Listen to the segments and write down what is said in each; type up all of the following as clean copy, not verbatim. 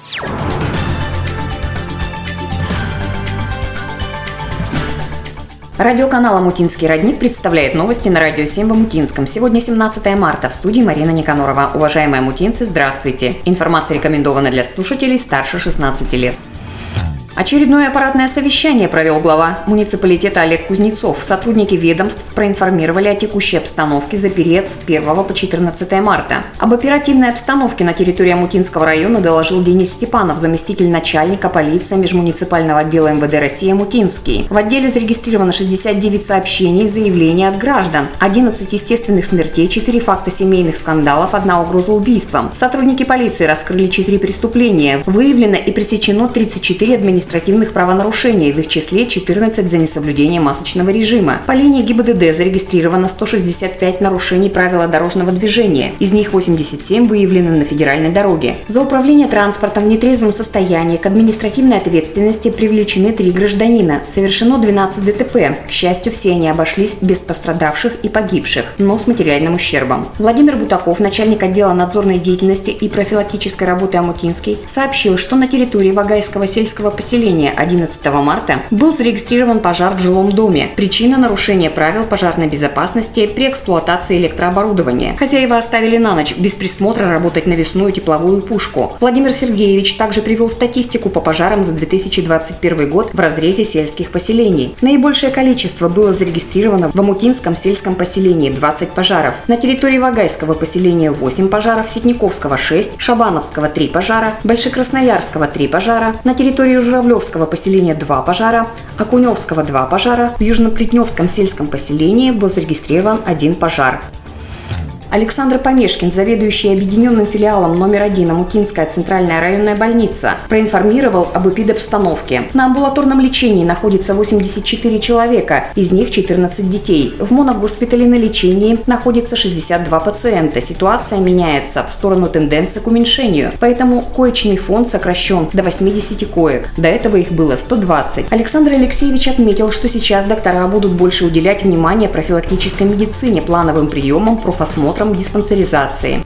Радиоканал «Омутинский родник» представляет новости на Радио 7 в Омутинском. Сегодня 17 марта. В студии Марина Никанорова. Уважаемые омутинцы, здравствуйте. Информация рекомендована для слушателей старше 16 лет. Очередное аппаратное совещание провел глава муниципалитета Олег Кузнецов. Сотрудники ведомств проинформировали о текущей обстановке за период с 1 по 14 марта. Об оперативной обстановке на территории Омутинского района доложил Денис Степанов, заместитель начальника полиции межмуниципального отдела МВД России Омутинский. В отделе зарегистрировано 69 сообщений и заявлений от граждан, 11 естественных смертей, 4 факта семейных скандалов, 1 угроза убийством. Сотрудники полиции раскрыли 4 преступления. Выявлено и пресечено 34 административных правонарушений, в их числе 14 за несоблюдение масочного режима. По линии ГИБДД зарегистрировано 165 нарушений правил дорожного движения, из них 87 выявлены на федеральной дороге. За управление транспортом в нетрезвом состоянии к административной ответственности привлечены 3 гражданина. Совершено 12 ДТП. К счастью, все они обошлись без пострадавших и погибших, но с материальным ущербом. Владимир Бутаков, начальник отдела надзорной деятельности и профилактической работы Омутинский, сообщил, что на территории Вагайского сельского поселения 11 марта был зарегистрирован пожар в жилом доме. Причина – нарушения правил пожарной безопасности при эксплуатации электрооборудования. Хозяева оставили на ночь без присмотра работать навесную тепловую пушку. Владимир Сергеевич также привел статистику по пожарам за 2021 год в разрезе сельских поселений. Наибольшее количество было зарегистрировано в Омутинском сельском поселении – 20 пожаров. На территории Вагайского поселения – 8 пожаров, Ситниковского – 6, Шабановского – 3 пожара, Большекрасноярского – 3 пожара, на территории Журавлевского поселения 2 пожара, Окуневского 2 пожара, в Южноплетневском сельском поселении был зарегистрирован 1 пожар. Александр Помешкин, заведующий объединенным филиалом номер 1 Омутинская центральная районная больница, проинформировал об эпидобстановке. На амбулаторном лечении находится 84 человека, из них 14 детей. В моногоспитале на лечении находится 62 пациента. Ситуация меняется в сторону тенденции к уменьшению, поэтому коечный фонд сокращен до 80 коек. До этого их было 120. Александр Алексеевич отметил, что сейчас доктора будут больше уделять внимание профилактической медицине, плановым приемам, профосмотрам, диспансеризации.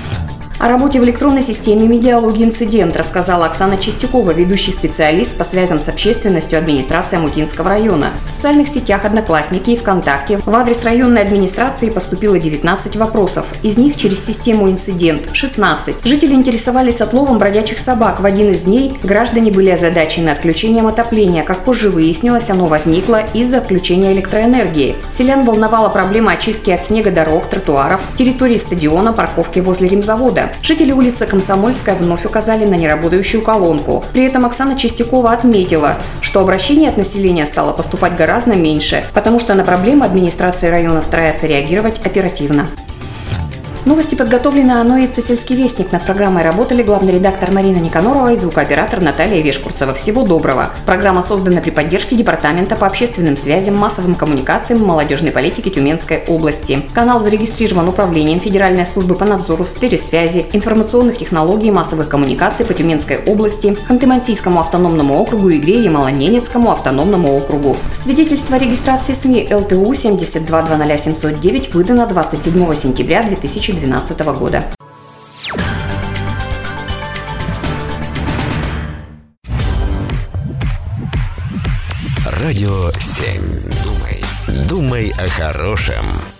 О работе в электронной системе медиалогии «Инцидент» рассказала Оксана Чистякова, ведущий специалист по связям с общественностью администрации Омутинского района. В социальных сетях «Одноклассники» и ВКонтакте в адрес районной администрации поступило 19 вопросов. Из них через систему «Инцидент» – 16. Жители интересовались отловом бродячих собак. В один из дней граждане были озадачены отключением отопления. Как позже выяснилось, оно возникло из-за отключения электроэнергии. Селян волновала проблема очистки от снега дорог, тротуаров, территории стадиона, парковки возле ремзавода. Жители улицы Комсомольская вновь указали на неработающую колонку. При этом Оксана Чистякова отметила, что обращений от населения стало поступать гораздо меньше, потому что на проблемы администрация района старается реагировать оперативно. Новости подготовлены АНО «Сельский вестник». Над программой работали главный редактор Марина Никанорова и звукооператор Наталья Вешкурцева. Всего доброго. Программа создана при поддержке Департамента по общественным связям, массовым коммуникациям и молодежной политике Тюменской области. Канал зарегистрирован Управлением Федеральной службы по надзору в сфере связи, информационных технологий и массовых коммуникаций по Тюменской области, Ханты-Мансийскому автономному округу, Игре, Ямало-Ненецкому автономному округу. Свидетельство о регистрации СМИ ЛТУ 7220709 выдано 27 сентября 2012 года. Радио 7. Думай о хорошем.